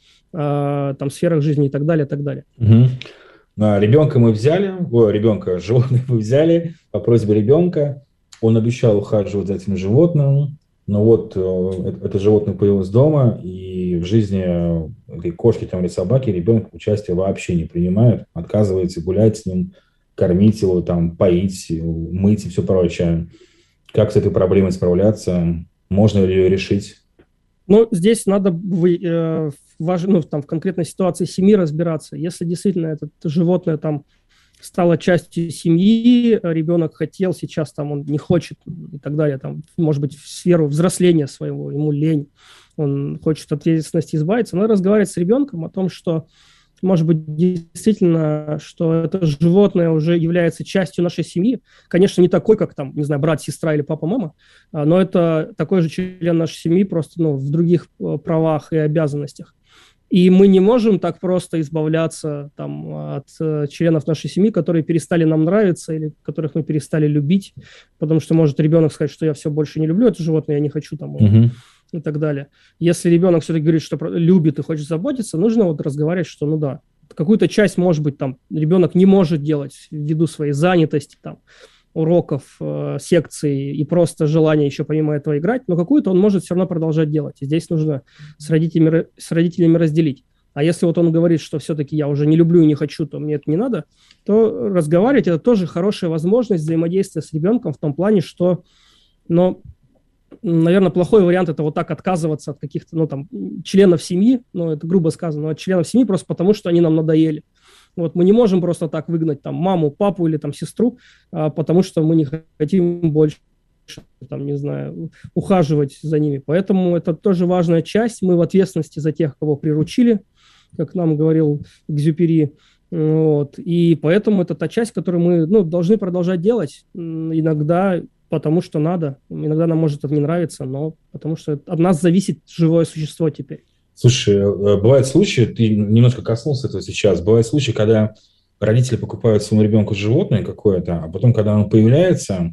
э, там, сферах жизни и так далее, и так далее.
Угу. Ребенка мы взяли, о, ребенка, животных мы взяли по просьбе ребенка. Он обещал ухаживать за этим животным, но вот э, это животное появилось дома, и в жизни этой кошки там, или собаки ребенок участия вообще не принимает, отказывается гулять с ним, кормить его, там, поить, мыть и все прочее. Как с этой проблемой справляться? Можно ли ее решить?
Ну, здесь надо вы, э, важ, ну, там, в конкретной ситуации семьи разбираться. Если действительно это животное там стало частью семьи, ребенок хотел, сейчас там он не хочет и так далее, там, может быть, в сферу взросления своего, ему лень, он хочет от ответственности избавиться, надо разговаривать с ребенком о том, что, может быть, действительно, что это животное уже является частью нашей семьи, конечно, не такой, как там, не знаю, брат, сестра или папа, мама, но это такой же член нашей семьи, просто ну, в других правах и обязанностях. И мы не можем так просто избавляться там, от э, членов нашей семьи, которые перестали нам нравиться или которых мы перестали любить, потому что может ребенок сказать, что я все больше не люблю это животное, я не хочу там uh-huh. и так далее. Если ребенок все-таки говорит, что любит и хочет заботиться, нужно вот разговаривать, что ну да, какую-то часть, может быть, там ребенок не может делать ввиду своей занятости, там, уроков, э, секций и просто желания еще помимо этого играть, но какую-то он может все равно продолжать делать. И здесь нужно с родителями, с родителями разделить. А если вот он говорит, что все-таки я уже не люблю и не хочу, то мне это не надо, то разговаривать – это тоже хорошая возможность взаимодействия с ребенком в том плане, что, ну, наверное, плохой вариант – это вот так отказываться от каких-то, ну, там, членов семьи, ну, это грубо сказано, но от членов семьи просто потому, что они нам надоели. Вот мы не можем просто так выгнать там маму, папу или там сестру, а, потому что мы не хотим больше, там, не знаю, ухаживать за ними. Поэтому это тоже важная часть. Мы в ответственности за тех, кого приручили, как нам говорил Экзюпери. Вот. И поэтому это та часть, которую мы ну, должны продолжать делать. Иногда потому что надо, иногда нам может это не нравиться, но потому что от нас зависит живое существо теперь.
Слушай, бывают случаи, ты немножко коснулся этого сейчас, бывают случаи, когда родители покупают своему ребенку животное какое-то, а потом, когда оно появляется,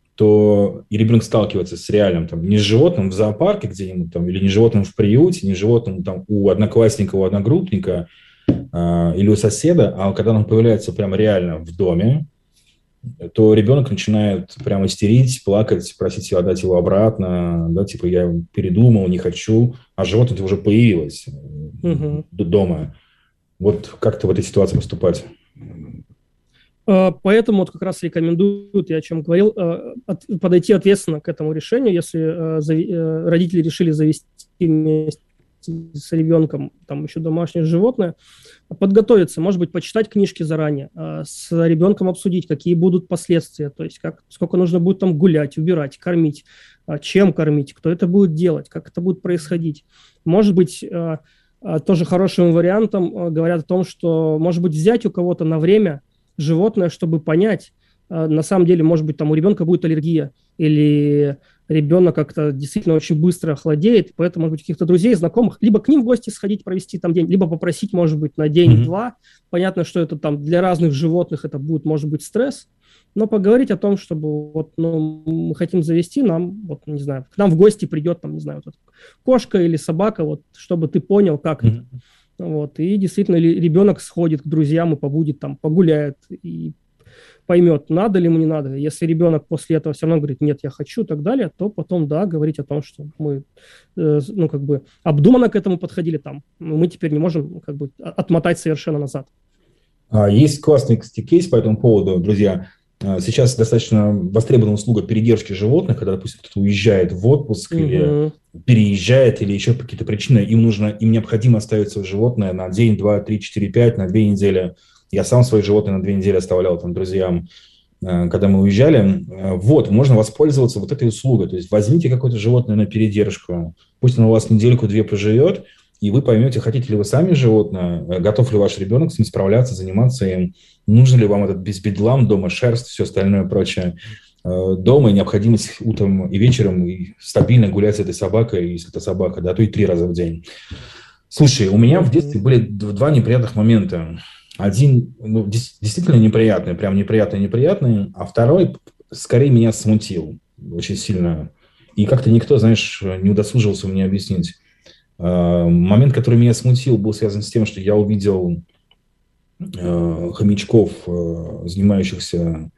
то и ребенок сталкивается с реальным, там, не с животным в зоопарке где-нибудь, там, или не животным в приюте, не животным там, у одноклассника, у одногруппника э, или у соседа, а когда оно появляется прямо реально в доме, то ребенок начинает прямо истерить, плакать, просить отдать его обратно, да, типа я передумал, не хочу, а животное уже появилось угу. дома. Вот как-то в этой ситуации поступать?
Поэтому вот как раз рекомендуют, я о чем говорил, подойти ответственно к этому решению, если родители решили завести вместе с ребенком там еще домашнее животное, подготовиться, может быть, почитать книжки заранее, с ребенком обсудить, какие будут последствия, то есть как, сколько нужно будет там гулять, убирать, кормить, чем кормить, кто это будет делать, как это будет происходить. Может быть, тоже хорошим вариантом говорят о том, что, может быть, взять у кого-то на время животное, чтобы понять, на самом деле, может быть, там у ребенка будет аллергия, или ребенок как-то действительно очень быстро охладеет, поэтому, может быть, каких-то друзей, знакомых, либо к ним в гости сходить, провести там день, либо попросить, может быть, на день-два. Mm-hmm. Понятно, что это там для разных животных это будет, может быть, стресс, но поговорить о том, чтобы вот, ну, мы хотим завести, нам, вот, не знаю, к нам в гости придет, там, не знаю, вот, кошка или собака, вот, чтобы ты понял, как mm-hmm. это. Вот, и действительно ребенок сходит к друзьям и побудет там, погуляет, и поймет, надо ли ему, не надо. Если ребенок после этого все равно говорит, нет, я хочу, и так далее, то потом, да, говорить о том, что мы, э, ну, как бы, обдуманно к этому подходили там. Мы теперь не можем, как бы, отмотать совершенно назад.
Есть классный, кстати, кейс по этому поводу, друзья. Сейчас достаточно востребована услуга передержки животных, когда, допустим, кто-то уезжает в отпуск угу. или переезжает, или еще по какие-то причины, им нужно, им необходимо оставить свое животное на день, два, три, четыре, пять, на две недели. Я сам свои животные на две недели оставлял там друзьям, когда мы уезжали. Вот, можно воспользоваться вот этой услугой. То есть возьмите какое-то животное на передержку, пусть оно у вас недельку-две поживет, и вы поймете, хотите ли вы сами животное, готов ли ваш ребенок с ним справляться, заниматься им, нужен ли вам этот безбедлам, дома шерсть, все остальное прочее. Дома и необходимость утром и вечером и стабильно гулять с этой собакой, если это собака, да, то и три раза в день. Слушай, у меня в детстве были два неприятных момента. Один, ну, действительно неприятный, прям неприятный-неприятный, а второй скорее меня смутил очень сильно. И как-то никто, знаешь, не удосужился мне объяснить. Момент, который меня смутил, был связан с тем, что я увидел хомячков, занимающихся...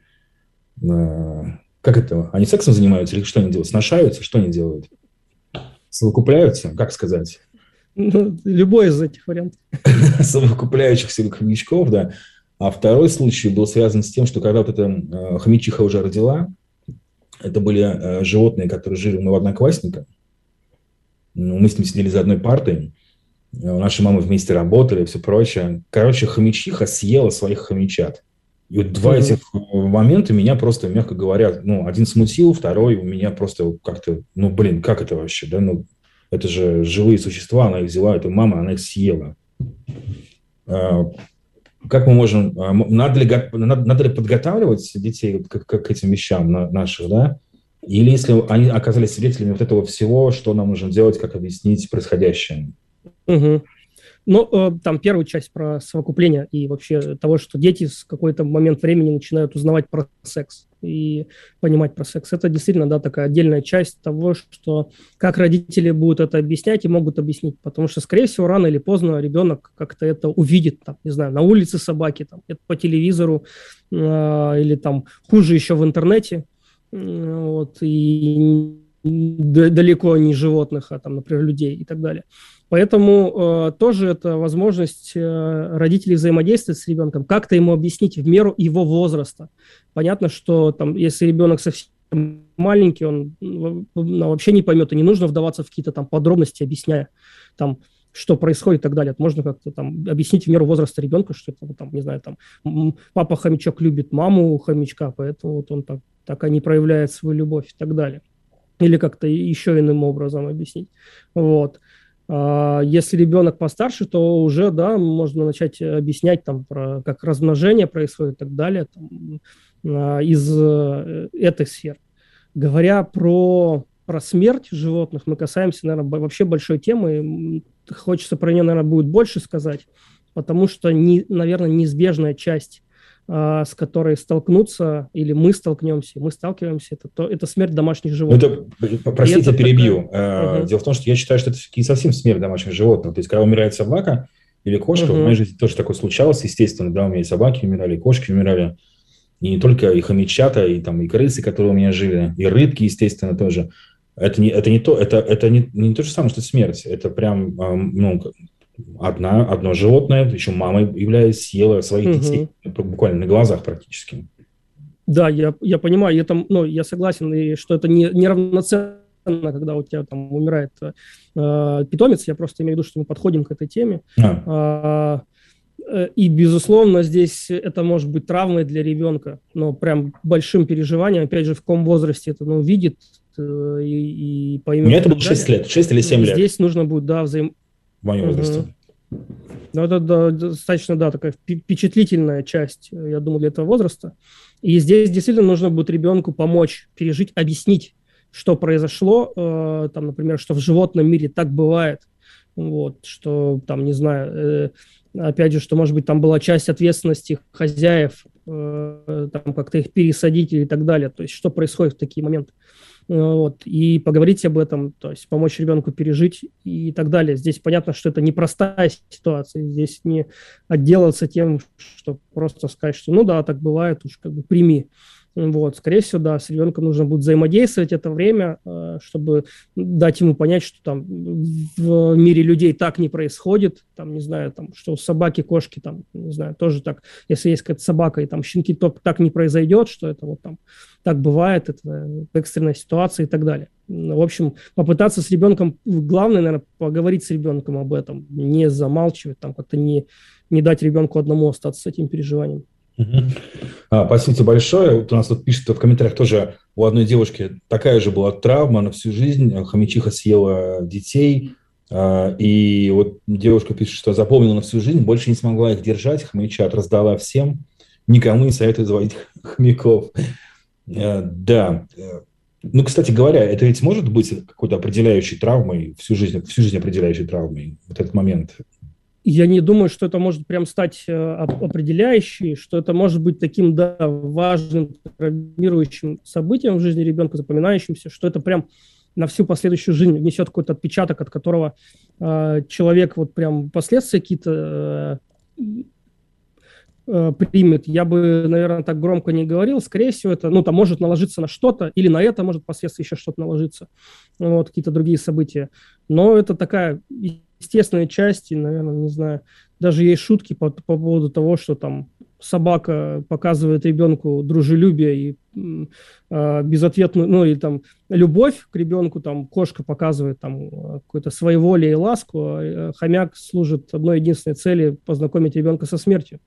Как это? Они сексом занимаются или что они делают? Сношаются? Что они делают? Совокупляются? Как сказать?
Ну, любой из этих вариантов.
Совокупляющихся хомячков, да. А второй случай был связан с тем, что когда вот эта хомячиха уже родила, это были животные, которые жили у моего одноклассника. Мы с ним сидели за одной партой. Наши мамы вместе работали и все прочее. Короче, хомячиха съела своих хомячат. И вот два mm-hmm. этих момента меня просто, мягко говоря, ну, один смутил, второй у меня просто как-то, ну, блин, как это вообще, да, ну, это же живые существа, она их взяла, эту маму, она их съела. Как мы можем, надо ли, надо, надо ли подготавливать детей к, к, к этим вещам наших, да? Или если они оказались свидетелями вот этого всего, что нам нужно делать, как объяснить происходящее?
Угу. Ну, там первая часть про совокупление и вообще того, что дети в какой-то момент времени начинают узнавать про секс и понимать про секс. Это действительно, да, такая отдельная часть того, что как родители будут это объяснять и могут объяснить. Потому что, скорее всего, рано или поздно ребенок как-то это увидит, там, не знаю, на улице собаки, там, это по телевизору э, или там хуже еще в интернете. Э, вот, и далеко не животных, а там, например, людей и так далее. Поэтому э, тоже это возможность э, родителей взаимодействовать с ребенком, как-то ему объяснить в меру его возраста. Понятно, что там, если ребенок совсем маленький, он ну, вообще не поймет, и не нужно вдаваться в какие-то там подробности, объясняя, там, что происходит и так далее. Это можно как-то там объяснить в меру возраста ребенка, что это, там, не знаю, там, папа-хомячок любит маму хомячка, поэтому вот он так, так и не проявляет свою любовь и так далее. Или как-то еще иным образом объяснить. Вот. Если ребенок постарше, то уже, да, можно начать объяснять, там, про, как размножение происходит и так далее, там, из этой сферы. Говоря про, про смерть животных, мы касаемся, наверное, вообще большой темы. Хочется про нее, наверное, будет больше сказать, потому что, не, наверное, неизбежная часть, с которой столкнуться, или мы столкнемся, мы сталкиваемся, это, то, это смерть домашних животных.
Это, простите, это перебью.
Такая...
Дело в том, что я считаю, что это все-таки не совсем смерть домашних животных. То есть, когда умирает собака или кошка, uh-huh. в моей жизни тоже такое случалось, естественно, да, у меня и собаки умирали, и кошки умирали. И не только и хомячата, и, там, и крысы, которые у меня жили, и рыбки, естественно, тоже. Это не, это не то, это, это не, не то же самое, что смерть. Это прям, ну, одна, одно животное, еще мама являясь, съела своих угу. детей, буквально на глазах практически.
Да, я, я понимаю, я, там, ну, я согласен, и что это не, неравноценно, когда у тебя там умирает э, питомец. Я просто имею в виду, что мы подходим к этой теме. А. Э, и, безусловно, здесь это может быть травмой для ребенка, но прям большим переживанием. Опять же, в каком возрасте это ну, увидит, И, и поймет.
У меня это было шесть лет, шесть или семь лет.
Здесь нужно будет, да, взаим...
В моем возрасте.
Угу. Ну, это да, достаточно, да, такая впечатлительная часть, я думаю, для этого возраста. И здесь действительно нужно будет ребенку помочь, пережить, объяснить, что произошло, э, там, например, что в животном мире так бывает, вот, что, там, не знаю, э, опять же, что, может быть, там была часть ответственности хозяев, э, там, как-то их пересадить и так далее, то есть, что происходит в такие моменты. Вот, и поговорить об этом, то есть помочь ребенку пережить и так далее. Здесь понятно, что это непростая ситуация, здесь не отделаться тем, что просто сказать, что ну да, так бывает, уж как бы прими. Вот, скорее всего, да, с ребенком нужно будет взаимодействовать это время, чтобы дать ему понять, что там в мире людей так не происходит, там, не знаю, там, что собаки, кошки, там, не знаю, тоже так, если есть какая-то собака и там щенки, то так не произойдет, что это вот там так бывает, это экстренная ситуация и так далее. В общем, попытаться с ребенком, главное, наверное, поговорить с ребенком об этом, не замалчивать, там, как-то не, не дать ребенку одному остаться с этим переживанием.
Угу. А, спасибо большое. Вот у нас тут пишут в комментариях тоже, у одной девушки такая же была травма на всю жизнь, хомячиха съела детей, а, и вот девушка пишет, что запомнила на всю жизнь, больше не смогла их держать, хомячат раздала всем, никому не советую заводить хомяков. А, да. Ну, кстати говоря, это ведь может быть какой-то определяющей травмой, всю жизнь, всю жизнь определяющей травмой, вот этот момент.
Я не думаю, что это может прям стать э, определяющей, что это может быть таким, да, важным, травмирующим событием в жизни ребенка, запоминающимся, что это прям на всю последующую жизнь несет какой-то отпечаток, от которого э, человек вот прям последствия какие-то э, э, примет. Я бы, наверное, так громко не говорил. Скорее всего, это, ну, там может наложиться на что-то, или на это может впоследствии еще что-то наложиться, вот, какие-то другие события. Но это такая естественной части, наверное, не знаю, даже есть шутки по, по поводу того, что там собака показывает ребенку дружелюбие и э, безответную, ну, или там любовь к ребенку, там кошка показывает там какое-то своеволие и ласку, а хомяк служит одной единственной цели – познакомить ребенка со смертью.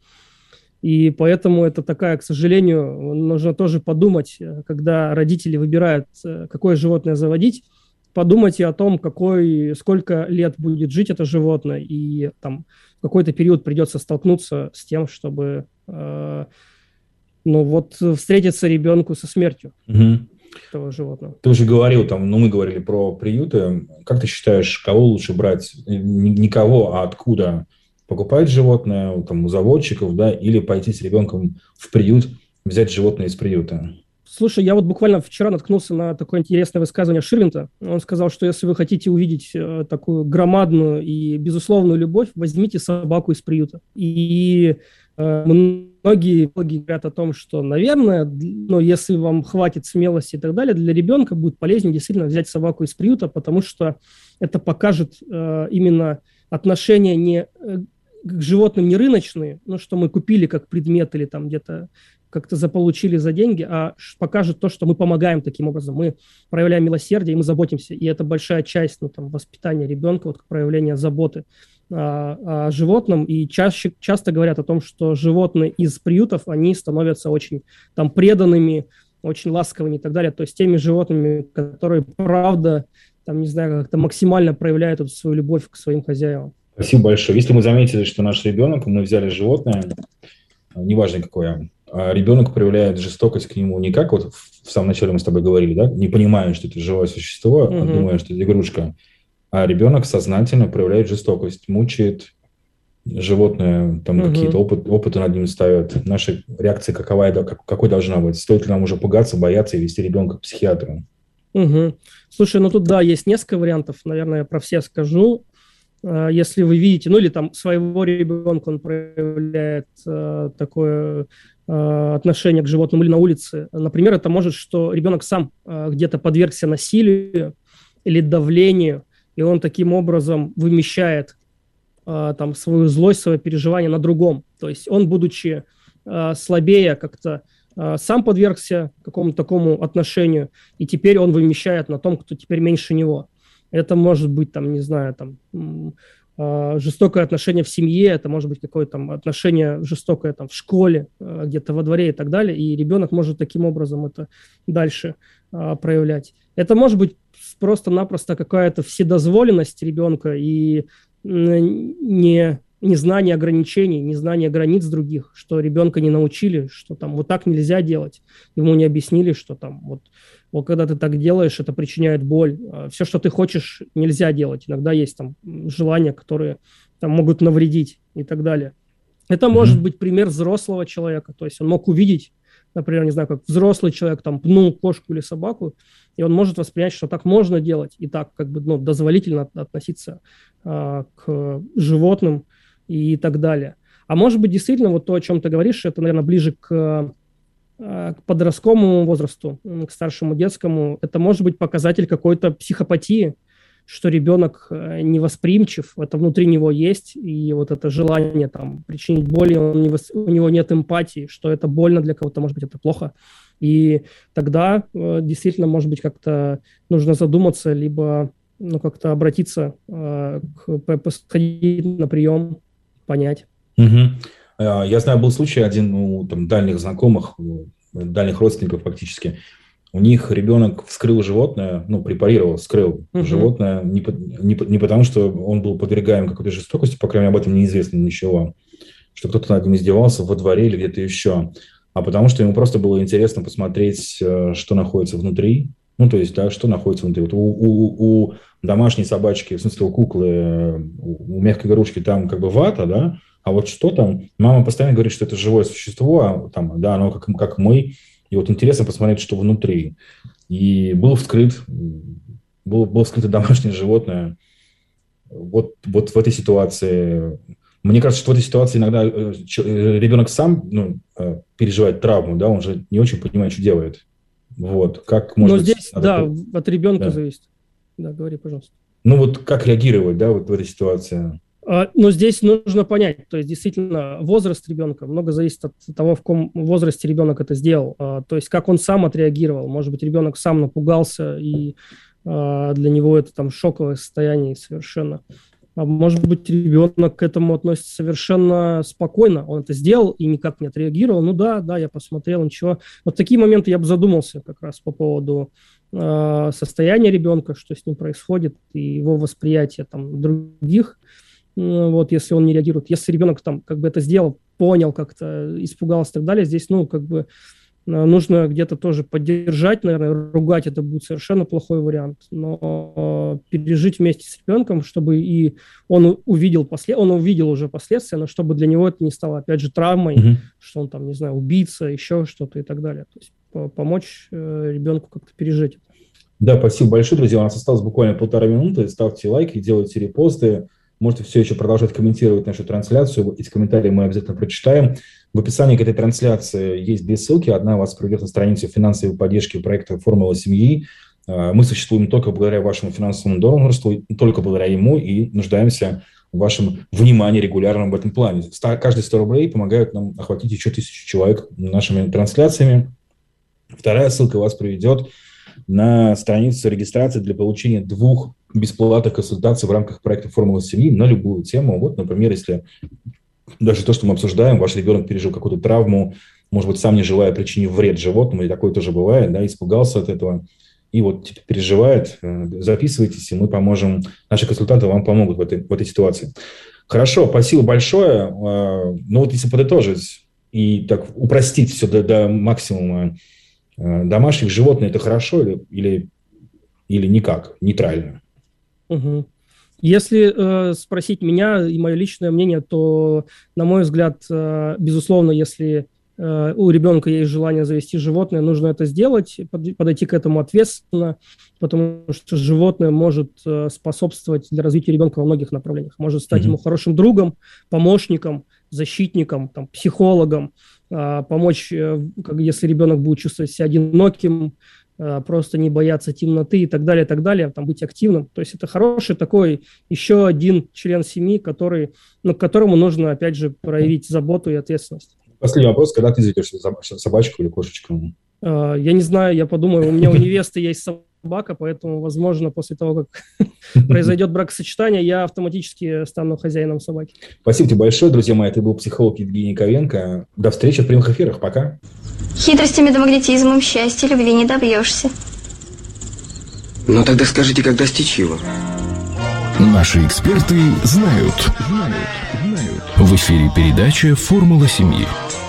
И поэтому это такая, к сожалению, нужно тоже подумать, когда родители выбирают, какое животное заводить, подумайте о том, какой, сколько лет будет жить это животное, и там в какой-то период придется столкнуться с тем, чтобы э, ну, вот, встретиться ребенку со смертью угу. этого животного.
Ты уже говорил, там, ну, мы говорили про приюты. Как ты считаешь, кого лучше брать? Не кого, а откуда? Покупать животное там, у заводчиков, да, или пойти с ребенком в приют, взять животное из приюта?
Слушай, я вот буквально вчера наткнулся на такое интересное высказывание Ширвинта. Он сказал, что если вы хотите увидеть э, такую громадную и безусловную любовь, возьмите собаку из приюта. И э, многие говорят о том, что, наверное, ну, если вам хватит смелости и так далее, для ребенка будет полезнее действительно взять собаку из приюта, потому что это покажет э, именно отношения не к животным не рыночные, ну, что мы купили как предмет или там где-то как-то заполучили за деньги, а покажет то, что мы помогаем таким образом, мы проявляем милосердие, и мы заботимся. И это большая часть ну, там, воспитания ребенка, вот, проявления заботы о, о животном. И чаще, часто говорят о том, что животные из приютов, они становятся очень там, преданными, очень ласковыми и так далее. То есть теми животными, которые, правда, там, не знаю, как-то максимально проявляют эту свою любовь к своим хозяевам.
Спасибо большое. Если мы заметили, что наш ребенок, мы взяли животное, неважно какое, а ребенок проявляет жестокость к нему не как вот в самом начале мы с тобой говорили, да, не понимая, что это живое существо, mm-hmm. а думая, что это игрушка, а ребенок сознательно проявляет жестокость, мучает животное, там mm-hmm. какие-то опыт, опыты над ним ставят. Наша реакция какова, как, какой должна быть? Стоит ли нам уже пугаться, бояться и вести ребенка к психиатру?
Mm-hmm. Слушай, ну тут, да, есть несколько вариантов, наверное, я про все скажу. Если вы видите, ну или там своего ребенка он проявляет э, такое э, отношение к животным или на улице. Например, это может, что ребенок сам э, где-то подвергся насилию или давлению, и он таким образом вымещает э, там, свою злость, свое переживание на другом. То есть он, будучи э, слабее, как-то э, сам подвергся какому-то такому отношению, и теперь он вымещает на том, кто теперь меньше него. Это может быть, там, не знаю, там, э, жестокое отношение в семье, это может быть какое-то там отношение жестокое там, в школе, э, где-то во дворе и так далее, и ребенок может таким образом это дальше э, проявлять. Это может быть просто-напросто какая-то вседозволенность ребенка и не, незнание ограничений, незнание границ других, что ребенка не научили, что там вот так нельзя делать. Ему не объяснили, что там вот, вот когда ты так делаешь, это причиняет боль. Все, что ты хочешь, нельзя делать. Иногда есть там желания, которые там, могут навредить и так далее. Это mm-hmm. может быть пример взрослого человека. То есть он мог увидеть, например, не знаю, как взрослый человек там пнул кошку или собаку, и он может воспринять, что так можно делать, и так как бы ну, дозволительно относиться а, к животным и так далее. А может быть, действительно, вот то, о чем ты говоришь, это, наверное, ближе к, к подростковому возрасту, к старшему детскому. Это может быть показатель какой-то психопатии, что ребенок невосприимчив, это внутри него есть, и вот это желание там, причинить боль, он не вос... у него нет эмпатии, что это больно для кого-то, может быть, это плохо. И тогда э, действительно, может быть, как-то нужно задуматься, либо ну, как-то обратиться, э, к, сходить на прием, понять.
Угу. Я знаю, был случай один у там, дальних знакомых, дальних родственников фактически. У них ребенок вскрыл животное, ну, препарировал, вскрыл uh-huh. животное, не, не, не потому, что он был подвергаем какой-то жестокости, по крайней мере, об этом неизвестно ничего, что кто-то над ним издевался во дворе или где-то еще, а потому что ему просто было интересно посмотреть, что находится внутри, ну, то есть, да, что находится внутри. Вот у, у, у домашней собачки, в смысле, у куклы, у мягкой игрушки там как бы вата, да, а вот что там, мама постоянно говорит, что это живое существо, а там, да, оно как, как мы. И вот интересно посмотреть, что внутри. И был вскрыт, был, было вскрыто домашнее животное. Вот, вот в этой ситуации... Мне кажется, что в этой ситуации иногда ребенок сам ну, переживает травму, да, он же не очень понимает, что делает. Вот, как может
Но
быть,
здесь, да,
быть...
от ребенка
да.
зависит. Да, говори, пожалуйста.
Ну вот как реагировать, да, вот в этой ситуации?
Но здесь нужно понять, то есть действительно возраст ребенка много зависит от того, в каком возрасте ребенок это сделал, то есть как он сам отреагировал. Может быть, ребенок сам напугался, и для него это там шоковое состояние совершенно. А может быть, ребенок к этому относится совершенно спокойно. Он это сделал и никак не отреагировал. Ну да, да, я посмотрел, ничего. Вот такие моменты я бы задумался как раз по поводу состояния ребенка, что с ним происходит, и его восприятие там других. Вот, если он не реагирует. Если ребенок там как бы это сделал, понял как-то, испугался и так далее, здесь, ну, как бы нужно где-то тоже поддержать, наверное, ругать это будет совершенно плохой вариант, но пережить вместе с ребенком, чтобы и он увидел, после... он увидел уже последствия, но чтобы для него это не стало, опять же, травмой, mm-hmm. что он там, не знаю, убийца, еще что-то и так далее. То есть помочь ребенку как-то пережить это.
Да, спасибо большое, друзья. У нас осталось буквально полтора минуты. Ставьте лайки, делайте репосты. Можете все еще продолжать комментировать нашу трансляцию. Эти комментарии мы обязательно прочитаем. В описании к этой трансляции есть две ссылки. Одна вас приведет на страницу финансовой поддержки проекта «Формула семьи». Мы существуем только благодаря вашему финансовому донорству, только благодаря ему, и нуждаемся в вашем внимании регулярном в этом плане. Каждые сто рублей помогают нам охватить еще тысячу человек нашими трансляциями. Вторая ссылка вас приведет на страницу регистрации для получения двух бесплатных консультаций в рамках проекта «Формула семьи» на любую тему. Вот, например, если даже то, что мы обсуждаем, ваш ребенок пережил какую-то травму, может быть, сам не желая причинить вред животному, и такое тоже бывает, да, испугался от этого, и вот теперь переживает, записывайтесь, и мы поможем, наши консультанты вам помогут в этой, в этой ситуации. Хорошо, спасибо большое. Ну вот если подытожить и так упростить все до, до максимума, домашних животных – это хорошо или, или, или никак, нейтрально?
Угу. Если э, спросить меня и мое личное мнение, то, на мой взгляд, э, безусловно, если э, у ребенка есть желание завести животное, нужно это сделать, под, подойти к этому ответственно, потому что животное может э, способствовать для развития ребенка во многих направлениях. Может стать mm-hmm. ему хорошим другом, помощником, защитником, там, психологом, помочь, как, если ребенок будет чувствовать себя одиноким, просто не бояться темноты и так далее, и так далее, там, быть активным. То есть это хороший такой еще один член семьи, который, ну, к которому нужно, опять же, проявить заботу и ответственность.
Последний вопрос. Когда ты заведешь собачку или кошечку?
Я не знаю, я подумаю, у меня у невесты есть собака, поэтому, возможно, после того, как произойдет бракосочетание, я автоматически стану хозяином собаки.
Спасибо тебе большое, друзья мои. Это был психолог Евгений Ковенко. До встречи в прямых эфирах. Пока.
Хитростями да магнетизмом счастья любви не добьешься.
Ну тогда скажите, как достичь его?
Наши эксперты знают. знают, знают. В эфире передача «Формула семьи».